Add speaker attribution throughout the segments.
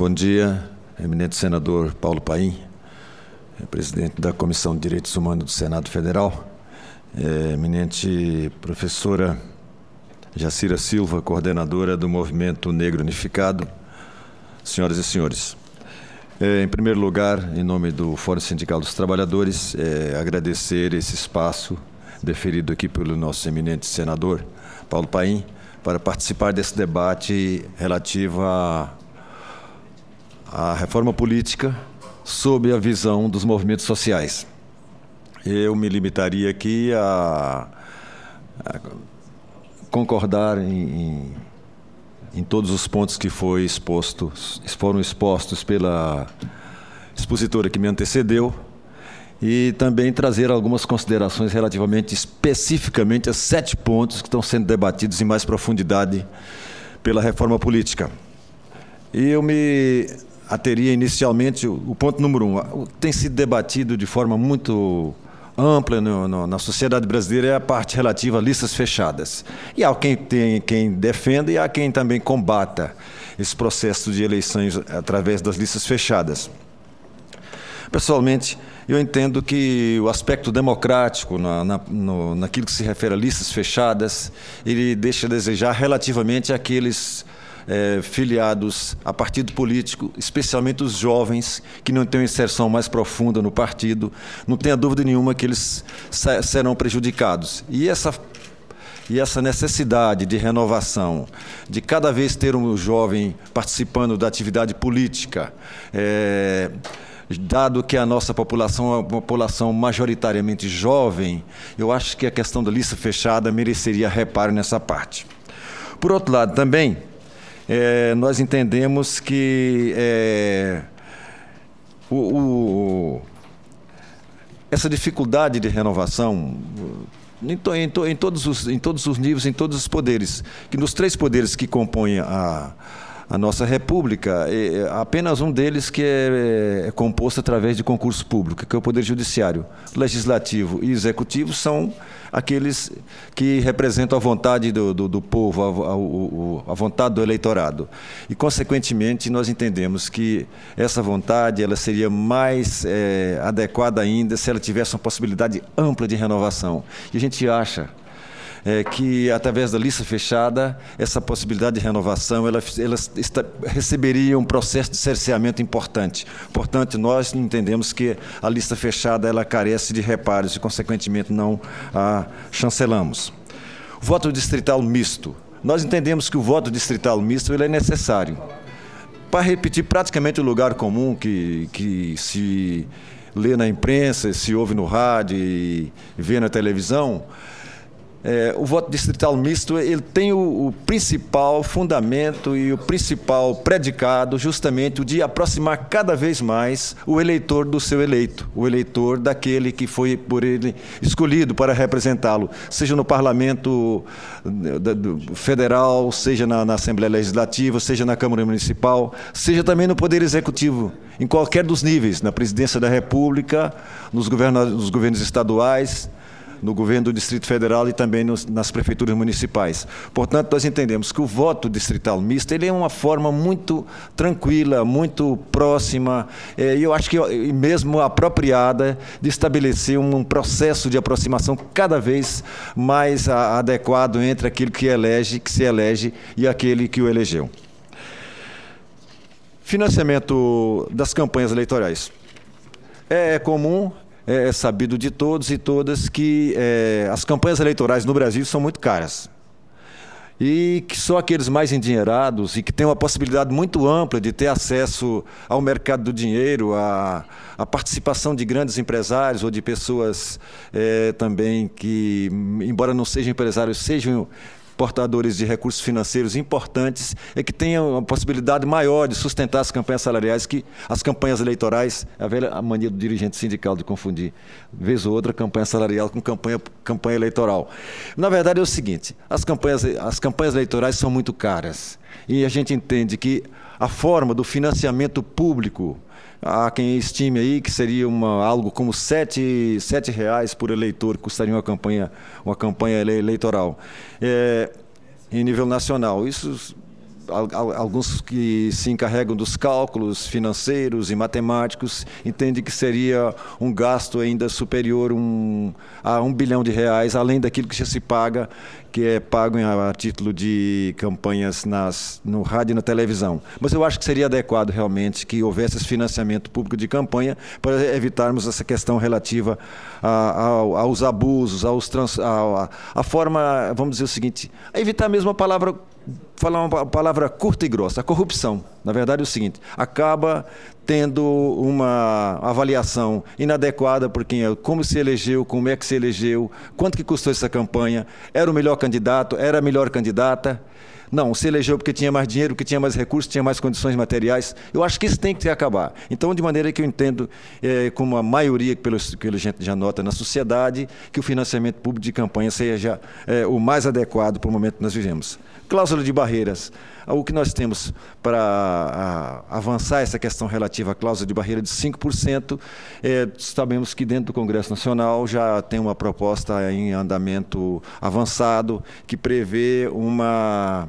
Speaker 1: Bom dia, eminente senador Paulo Paim, presidente da Comissão de Direitos Humanos do Senado Federal, eminente professora Jacira Silva, coordenadora do Movimento Negro Unificado, senhoras e senhores. Em primeiro lugar, em nome do Fórum Sindical dos Trabalhadores, agradecer esse espaço deferido aqui pelo nosso eminente senador Paulo Paim para participar desse debate relativo à reforma política sob a visão dos movimentos sociais. Eu me limitaria aqui a concordar em todos os pontos que foram expostos pela expositora que me antecedeu e também trazer algumas considerações relativamente especificamente a 7 pontos que estão sendo debatidos em mais profundidade pela reforma política. E eu me ateria inicialmente o ponto número 1, o que tem sido debatido de forma muito ampla na sociedade brasileira é a parte relativa a listas fechadas. E há quem defenda e há quem também combata esse processo de eleições através das listas fechadas. Pessoalmente, eu entendo que o aspecto democrático naquilo que se refere a listas fechadas, ele deixa a desejar relativamente àqueles filiados a partido político, especialmente os jovens que não têm uma inserção mais profunda no partido. Não tenha dúvida nenhuma que eles serão prejudicados. E essa necessidade de renovação, de cada vez ter um jovem participando da atividade política, dado que a nossa população é uma população majoritariamente jovem, eu acho que a questão da lista fechada mereceria reparo nessa parte. Por outro lado, também, nós entendemos que essa dificuldade de renovação em todos os níveis, em todos os poderes, que nos 3 poderes que compõem a nossa República, apenas um deles que é composto através de concurso público, que é o Poder Judiciário. Legislativo e Executivo são aqueles que representam a vontade do povo, a vontade do eleitorado. E, consequentemente, nós entendemos que essa vontade ela seria mais adequada ainda se ela tivesse uma possibilidade ampla de renovação. E a gente acha que, através da lista fechada, essa possibilidade de renovação ela receberia um processo de cerceamento importante. Portanto, nós entendemos que a lista fechada ela carece de reparos e, consequentemente, não a chancelamos. Voto distrital misto. Nós entendemos que o voto distrital misto ele é necessário. Para repetir praticamente o lugar comum que se lê na imprensa, se ouve no rádio e vê na televisão, o voto distrital misto ele tem o principal fundamento e o principal predicado justamente o de aproximar cada vez mais o eleitor do seu eleito, o eleitor daquele que foi por ele escolhido para representá-lo, seja no Parlamento Federal, seja na Assembleia Legislativa, seja na Câmara Municipal, seja também no Poder Executivo, em qualquer dos níveis, na Presidência da República, nos governos estaduais, no governo do Distrito Federal e também nas prefeituras municipais. Portanto, nós entendemos que o voto distrital misto ele é uma forma muito tranquila, muito próxima, e eu acho que mesmo apropriada de estabelecer um processo de aproximação cada vez mais adequado entre aquele que se elege e aquele que o elegeu. Financiamento das campanhas eleitorais. É comum, é sabido de todos e todas que as campanhas eleitorais no Brasil são muito caras. E que só aqueles mais endinheirados e que têm uma possibilidade muito ampla de ter acesso ao mercado do dinheiro, à participação de grandes empresários ou de pessoas também que, embora não sejam empresários, sejam portadores de recursos financeiros importantes, que tenham uma possibilidade maior de sustentar as campanhas salariais, que as campanhas eleitorais, a velha mania do dirigente sindical de confundir, vez ou outra, campanha salarial com campanha eleitoral. Na verdade é o seguinte, as campanhas eleitorais são muito caras, e a gente entende que a forma do financiamento público, há quem estime aí que seria algo como R$7 por eleitor que custaria uma campanha eleitoral em nível nacional. Isso alguns que se encarregam dos cálculos financeiros e matemáticos entendem que seria um gasto ainda superior a R$ 1 bilhão, além daquilo que já se paga, que é pago a título de campanhas no rádio e na televisão. Mas eu acho que seria adequado realmente que houvesse esse financiamento público de campanha para evitarmos essa questão relativa aos abusos, a forma, vamos dizer o seguinte, evitar mesmo falar uma palavra curta e grossa, a corrupção. Na verdade é o seguinte, acaba tendo uma avaliação inadequada por quem como se elegeu, como é que se elegeu, quanto que custou essa campanha, era o melhor candidato, era a melhor candidata. Não, se elegeu porque tinha mais dinheiro, porque tinha mais recursos, tinha mais condições materiais. Eu acho que isso tem que acabar. Então, de maneira que eu entendo, como a maioria que a gente já nota na sociedade, que o financiamento público de campanha seja o mais adequado para o momento que nós vivemos. Cláusula de barreiras. O que nós temos para avançar essa questão relativa à cláusula de barreira de 5%, sabemos que dentro do Congresso Nacional já tem uma proposta em andamento avançado que prevê uma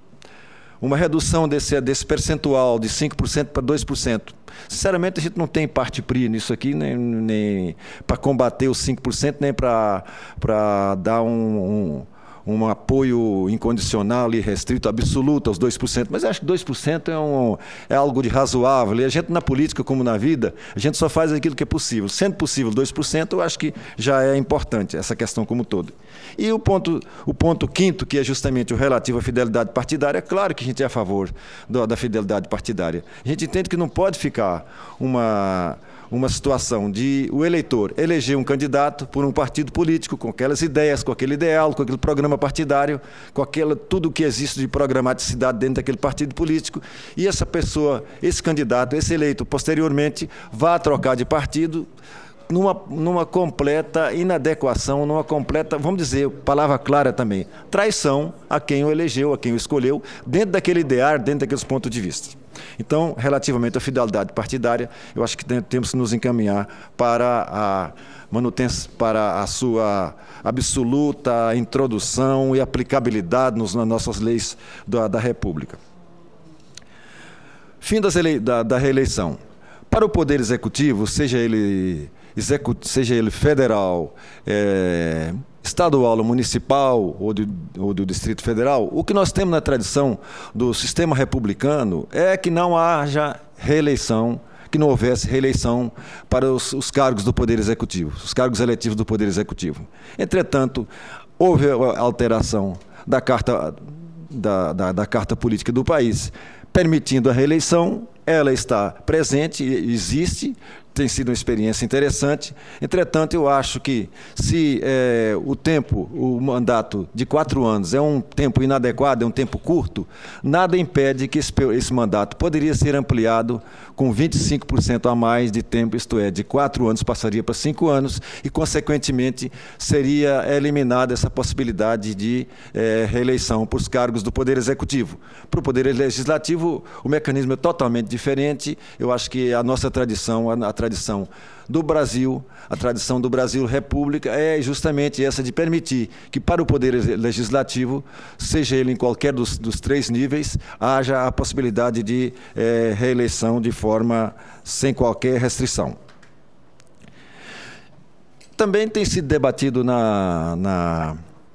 Speaker 1: redução desse percentual de 5% para 2%. Sinceramente, a gente não tem parte PRI nisso aqui, nem para combater os 5%, nem para dar um apoio incondicional e restrito, absoluto aos 2%, mas acho que 2% é algo de razoável. E a gente, na política como na vida, a gente só faz aquilo que é possível. Sendo possível 2%, eu acho que já é importante essa questão como todo. E o ponto quinto, que é justamente o relativo à fidelidade partidária, é claro que a gente é a favor da fidelidade partidária. A gente entende que não pode ficar uma situação de o eleitor eleger um candidato por um partido político, com aquelas ideias, com aquele ideal, com aquele programa partidário, com tudo o que existe de programaticidade dentro daquele partido político, e essa pessoa, esse candidato, esse eleito, posteriormente, vá trocar de partido numa completa inadequação, numa completa, vamos dizer, palavra clara também, traição a quem o elegeu, a quem o escolheu, dentro daquele ideário, dentro daqueles pontos de vista. Então, relativamente à fidelidade partidária, eu acho que temos que nos encaminhar para a manutenção, para a sua absoluta introdução e aplicabilidade nas nossas leis da República. Fim da reeleição. Para o Poder Executivo, seja ele federal, estadual ou municipal ou do Distrito Federal, o que nós temos na tradição do sistema republicano é que não haja reeleição, que não houvesse reeleição para os cargos do Poder Executivo, os cargos eletivos do Poder Executivo. Entretanto, houve a alteração da Carta Política do país, permitindo a reeleição. Ela está presente, existe, tem sido uma experiência interessante. Entretanto, eu acho que se o mandato de 4 anos é um tempo inadequado, é um tempo curto, nada impede que esse mandato poderia ser ampliado com 25% a mais de tempo, isto é, de 4 anos passaria para 5 anos e, consequentemente, seria eliminada essa possibilidade de reeleição para os cargos do Poder Executivo. Para o Poder Legislativo, o mecanismo é totalmente diferente. Eu acho que a nossa tradição, a tradição do Brasil, a tradição do Brasil República é justamente essa de permitir que para o Poder Legislativo, seja ele em qualquer dos 3 níveis, haja a possibilidade de reeleição de forma sem qualquer restrição. Também tem sido debatido na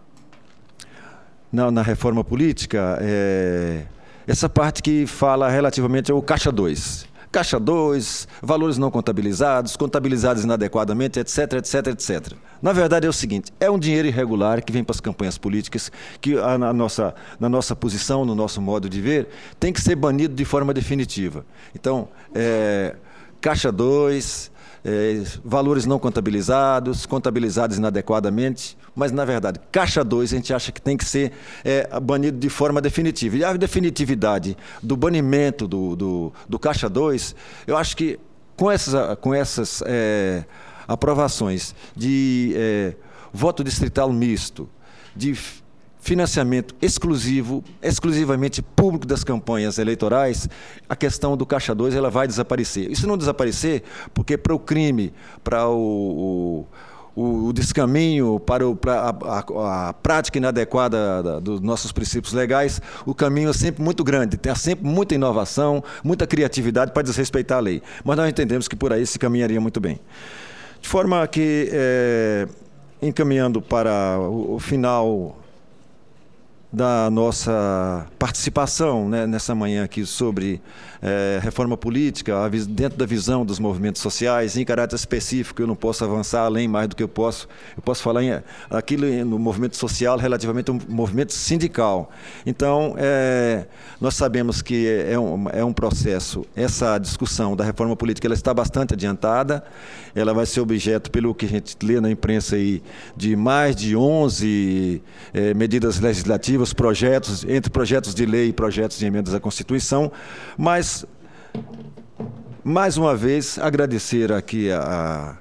Speaker 1: reforma política essa parte que fala relativamente ao Caixa 2. Caixa 2, valores não contabilizados, contabilizados inadequadamente, etc, etc, etc. Na verdade é o seguinte, é um dinheiro irregular que vem para as campanhas políticas, que na nossa posição, no nosso modo de ver, tem que ser banido de forma definitiva. Então, Caixa 2, valores não contabilizados, contabilizados inadequadamente, mas, na verdade, Caixa 2 a gente acha que tem que ser banido de forma definitiva. E a definitividade do banimento do Caixa 2, eu acho que com essas aprovações de voto distrital misto, de financiamento exclusivamente público das campanhas eleitorais, a questão do Caixa 2 ela vai desaparecer. Isso não desaparecer porque para o crime, para o o descaminho para a prática inadequada dos nossos princípios legais, o caminho é sempre muito grande, tem sempre muita inovação, muita criatividade para desrespeitar a lei. Mas nós entendemos que por aí se caminharia muito bem. De forma que, encaminhando para o final da nossa participação, né, nessa manhã aqui sobre reforma política, dentro da visão dos movimentos sociais, em caráter específico, eu não posso avançar além mais do que eu posso falar aquilo no movimento social relativamente ao movimento sindical. Então, nós sabemos que é um processo, essa discussão da reforma política ela está bastante adiantada, ela vai ser objeto, pelo que a gente lê na imprensa aí, de mais de 11 medidas legislativas, projetos, entre projetos de lei e projetos de emendas à Constituição, mas, mais uma vez, agradecer aqui a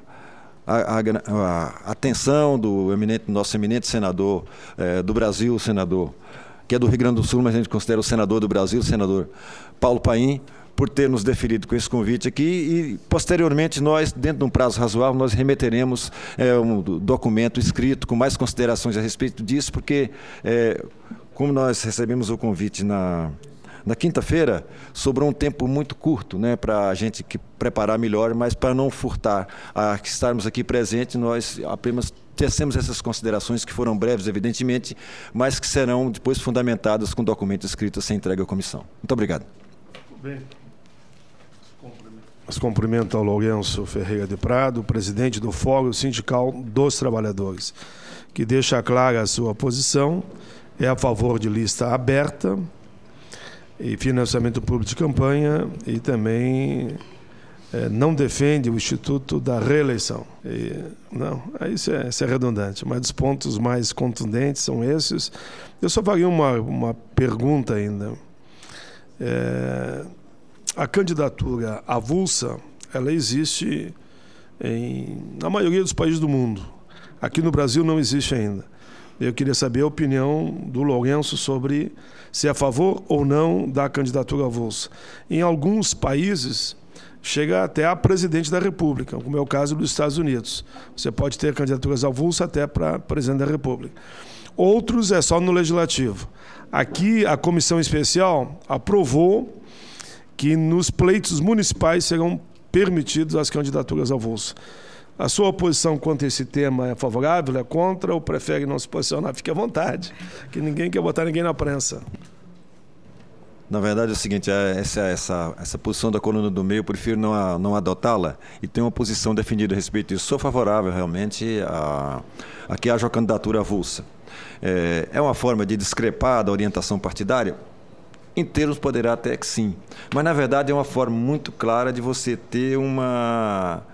Speaker 1: atenção do nosso eminente senador do Brasil, senador, que é do Rio Grande do Sul, mas a gente considera o senador do Brasil, o senador Paulo Paim, por ter nos deferido com esse convite aqui e, posteriormente, nós, dentro de um prazo razoável, nós remeteremos um documento escrito com mais considerações a respeito disso, porque, como nós recebemos o convite na quinta-feira, sobrou um tempo muito curto, né, para a gente preparar melhor, mas para não furtar a estarmos aqui presentes, nós apenas tecemos essas considerações que foram breves, evidentemente, mas que serão depois fundamentadas com documento escrito a ser entregue à comissão. Muito obrigado.
Speaker 2: Bem. Mas cumprimento ao Lourenço Ferreira de Prado, presidente do Fórum Sindical dos Trabalhadores, que deixa clara a sua posição, é a favor de lista aberta e financiamento público de campanha e também não defende o Instituto da Reeleição. Isso é redundante, mas os pontos mais contundentes são esses. Eu só faria uma pergunta ainda. A candidatura avulsa, ela existe na maioria dos países do mundo. Aqui no Brasil não existe ainda. Eu queria saber a opinião do Lourenço sobre se é a favor ou não da candidatura avulsa. Em alguns países, chega até a presidente da República, como é o caso dos Estados Unidos. Você pode ter candidaturas avulsas até para presidente da República. Outros é só no legislativo. Aqui, a comissão especial aprovou que nos pleitos municipais serão permitidas as candidaturas avulsas. A sua posição quanto a esse tema é favorável, é contra ou prefere não se posicionar? Fique à vontade, que ninguém quer botar ninguém na prensa.
Speaker 1: Na verdade é o seguinte, essa posição da coluna do meio, eu prefiro não adotá-la e tenho uma posição definida a respeito disso. Sou favorável realmente a que haja uma candidatura avulsa. É uma forma de discrepar da orientação partidária? Em termos poderá até que sim, mas na verdade é uma forma muito clara de você ter uma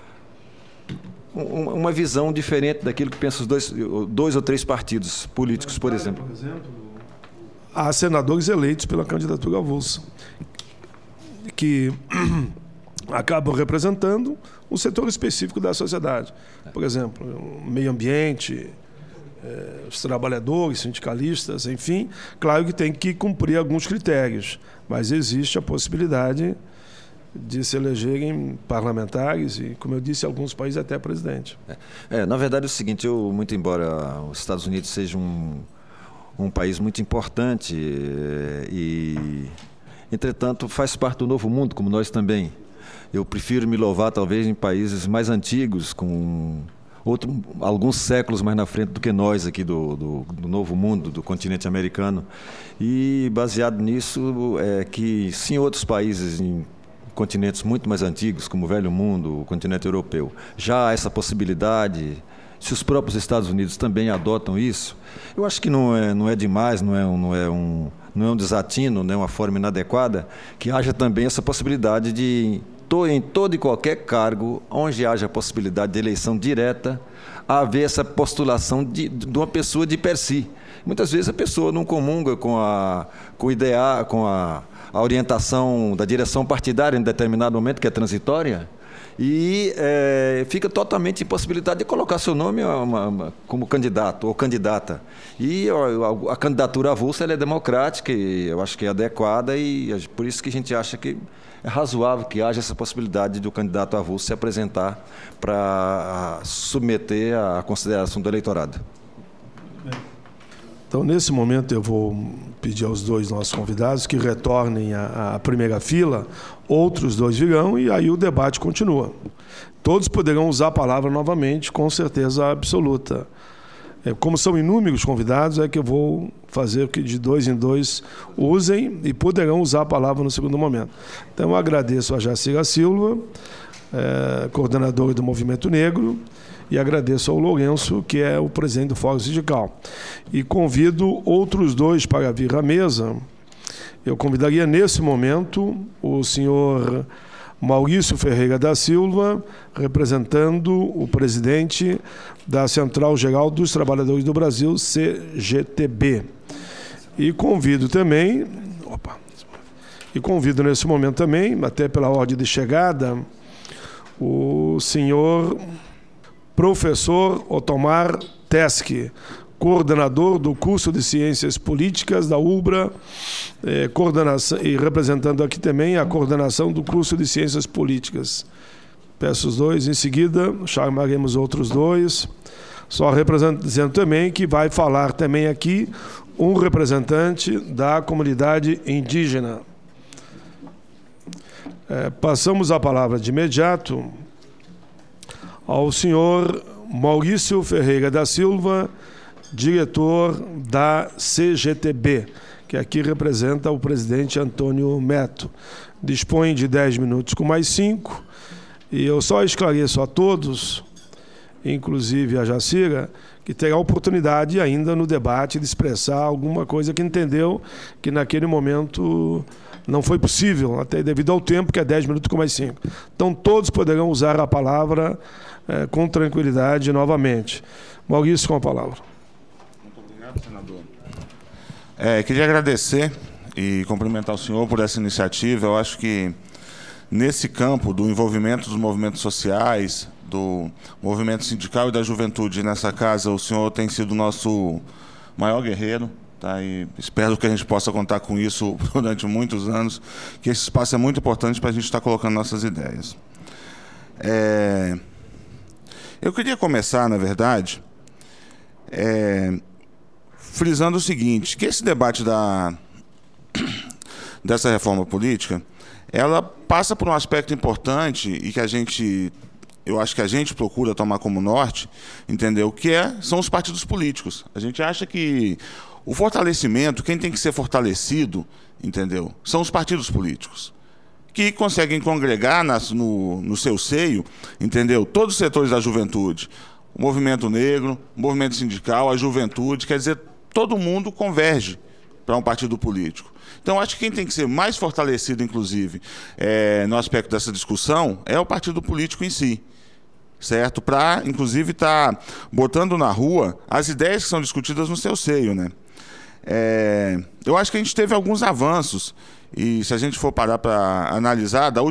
Speaker 1: visão diferente daquilo que pensam os dois ou três partidos políticos, por exemplo.
Speaker 2: Há senadores eleitos pela candidatura avulsa, que acabam representando um setor específico da sociedade. Por exemplo, o meio ambiente, os trabalhadores, sindicalistas, enfim. Claro que tem que cumprir alguns critérios, mas existe a possibilidade de se elegerem parlamentares e, como eu disse, em alguns países até presidente.
Speaker 1: Na verdade é o seguinte, muito embora os Estados Unidos seja um país muito importante e, entretanto, faz parte do novo mundo, como nós também. Eu prefiro me louvar, talvez, em países mais antigos, com alguns séculos mais na frente do que nós aqui do novo mundo, do continente americano. E, baseado nisso, que sim, outros países em continentes muito mais antigos, como o Velho Mundo, o continente europeu, já há essa possibilidade. Se os próprios Estados Unidos também adotam isso, eu acho que não é demais, não é um desatino, não é uma forma inadequada, que haja também essa possibilidade de, em todo e qualquer cargo, onde haja a possibilidade de eleição direta, haver essa postulação de uma pessoa de per si. Muitas vezes a pessoa não comunga com a orientação da direção partidária em determinado momento, que é transitória, e fica totalmente impossibilitado de colocar seu nome como candidato ou candidata. E a candidatura avulsa ela é democrática, e eu acho que é adequada, e por isso que a gente acha que é razoável que haja essa possibilidade do candidato avulso se apresentar para submeter à consideração do eleitorado.
Speaker 2: Então, nesse momento, eu vou pedir aos dois nossos convidados que retornem à primeira fila, outros dois virão e aí o debate continua. Todos poderão usar a palavra novamente, com certeza absoluta. Como são inúmeros convidados, é que eu vou fazer que de dois em dois usem e poderão usar a palavra no segundo momento. Então, eu agradeço a Jacira Silva, coordenadora do Movimento Negro, e agradeço ao Lourenço, que é o presidente do Fórum Sindical. E convido outros dois para vir à mesa. Eu convidaria, nesse momento, o senhor Maurício Ferreira da Silva, representando o presidente da Central Geral dos Trabalhadores do Brasil, CGTB. E convido também, nesse momento também, até pela ordem de chegada, o senhor professor Otomar Teske, coordenador do curso de Ciências Políticas da UBRA, coordenação, e representando aqui também a coordenação do curso de Ciências Políticas. Peço os dois, em seguida chamaremos outros dois, só dizendo também que vai falar também aqui um representante da comunidade indígena. Passamos a palavra de imediato ao senhor Maurício Ferreira da Silva, diretor da CGTB, que aqui representa o presidente Antônio Metto. Dispõe de 10 minutos com mais 5, e eu só esclareço a todos, inclusive a Jacira, que terá oportunidade ainda no debate de expressar alguma coisa que entendeu que naquele momento não foi possível, até devido ao tempo, que é 10 minutos com mais 5. Então, todos poderão usar a palavra com tranquilidade novamente. Maurício, com a palavra.
Speaker 3: Muito obrigado, senador. Queria agradecer e cumprimentar o senhor por essa iniciativa. Eu acho que, nesse campo do envolvimento dos movimentos sociais, do movimento sindical e da juventude nessa casa, o senhor tem sido o nosso maior guerreiro. Tá, e espero que a gente possa contar com isso durante muitos anos, que esse espaço é muito importante para a gente estar colocando nossas ideias. Eu queria começar, na verdade, frisando o seguinte, que esse debate dessa reforma política, ela passa por um aspecto importante e que eu acho que a gente procura tomar como norte, entendeu? São os partidos políticos. A gente acha que o fortalecimento, quem tem que ser fortalecido, entendeu? São os partidos políticos, que conseguem congregar no seu seio, entendeu? Todos os setores da juventude, o movimento negro, o movimento sindical, a juventude, quer dizer, todo mundo converge para um partido político. Então, acho que quem tem que ser mais fortalecido, inclusive, no aspecto dessa discussão, é o partido político em si, certo? Para, inclusive, estar botando na rua as ideias que são discutidas no seu seio, né? Eu acho que a gente teve alguns avanços, e se a gente for parar para analisar, das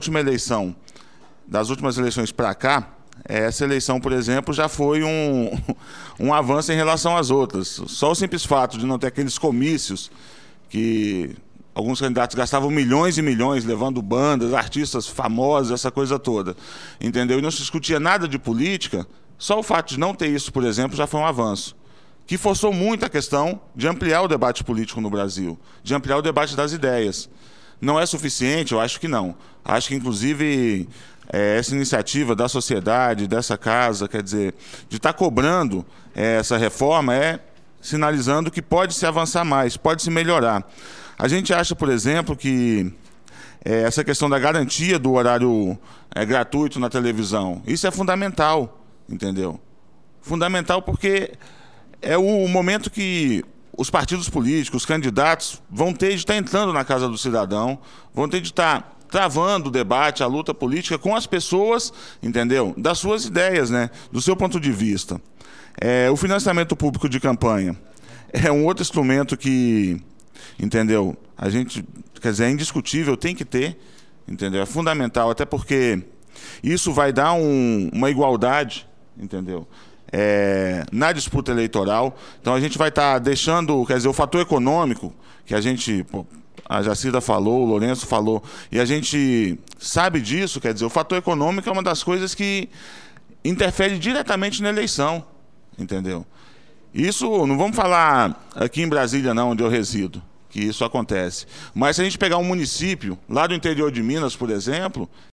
Speaker 3: últimas eleições para cá, essa eleição, por exemplo, já foi um avanço em relação às outras. Só o simples fato de não ter aqueles comícios que alguns candidatos gastavam milhões e milhões levando bandas, artistas famosos, essa coisa toda, entendeu? E não se discutia nada de política, só o fato de não ter isso, por exemplo, já foi um avanço, que forçou muito a questão de ampliar o debate político no Brasil, de ampliar o debate das ideias. Não é suficiente? Eu acho que não. Acho que, inclusive, essa iniciativa da sociedade, dessa casa, quer dizer, de estar cobrando essa reforma, sinalizando que pode se avançar mais, pode se melhorar. A gente acha, por exemplo, que essa questão da garantia do horário gratuito na televisão, isso é fundamental, entendeu? Fundamental porque é o momento que os partidos políticos, os candidatos, vão ter de estar entrando na casa do cidadão, vão ter de estar travando o debate, a luta política com as pessoas, entendeu? Das suas ideias, né? Do seu ponto de vista. O financiamento público de campanha é um outro instrumento que, entendeu? A gente, quer dizer, é indiscutível, tem que ter, entendeu? É fundamental, até porque Isso vai dar uma igualdade, entendeu? Na disputa eleitoral. Então a gente vai estar deixando, quer dizer, o fator econômico, que a gente, a Jacida falou, o Lourenço falou, e a gente sabe disso, quer dizer, o fator econômico é uma das coisas que interfere diretamente na eleição, entendeu? Isso, não vamos falar aqui em Brasília não, onde eu resido, que isso acontece. Mas se a gente pegar um município, lá do interior de Minas, por exemplo,